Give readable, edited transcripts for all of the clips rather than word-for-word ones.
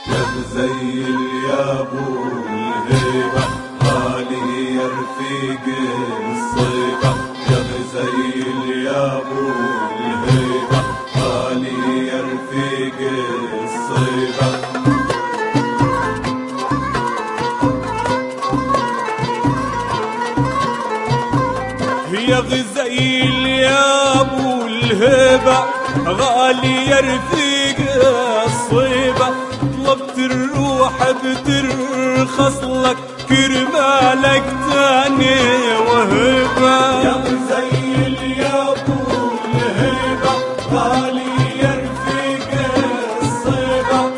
يا غزيل يا ابو الهيبة غالي يا رفيق الصيبة يا غزيل يا ابو الهيبة غالي يا رفيق الصيبة يا غزيل يا ابو الهيبة غالي يا رفيق الصيبة طلبت الروح بترخص لك كرمالك تاني وهبة يا غزيل يا ابو الهيبة غالي يا رفيق الصيبة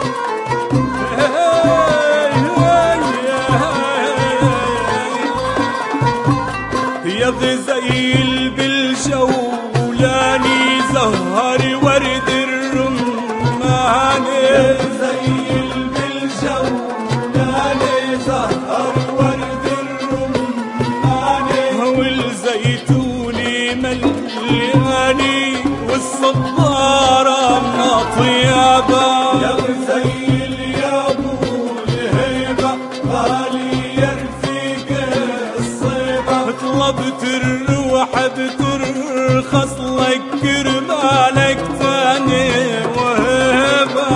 يا غزيل بالجولاني زهر ورد الرمان يا غزيل بالجولاني زهر ورد الرمان والزيتوني ملياني والصبارة مطيابة يا غزيل يا ابو الهيبة غالي يا رفيق الصيبة طلبت الروح بترخص لك كرمالك تاني وهبة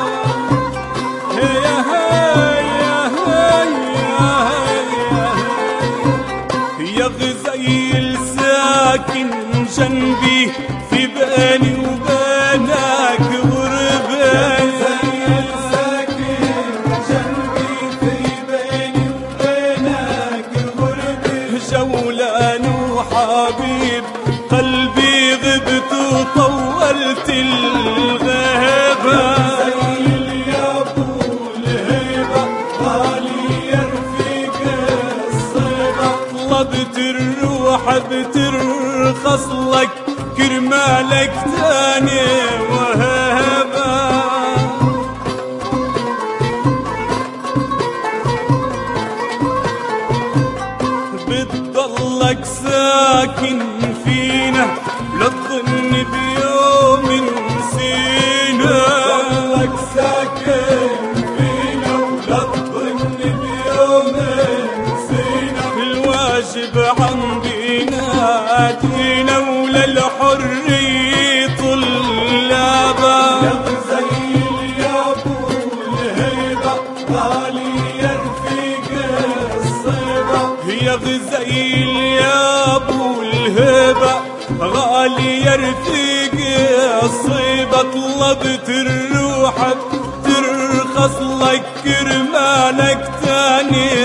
يا غزيل ساكن جنبي في بيني وبينك غربة غزيل ساكن جنبي في بيني وبينك غربة جولان وحبيب قلبي غبت وطولت الغيبة غزيل يا ابو الهيبة غالي يا رفيق الصيبة طلبت الروح بترخص لك كرمالك تاني وهبة بتضلك ساكن فينا لا تظن بيوم نسينا ضلك ساكن فينا ولا تظن بيوم نسينا الواجب عندنا دينا ولا الحرية طلابة يا غزيل يا ابو الهيبة غالي يا رفيق الصيبة يا غزيل يا ابو الهيبة غالي يا رفيق الصيبة طلبت الروح ترخص لك كرمالك تاني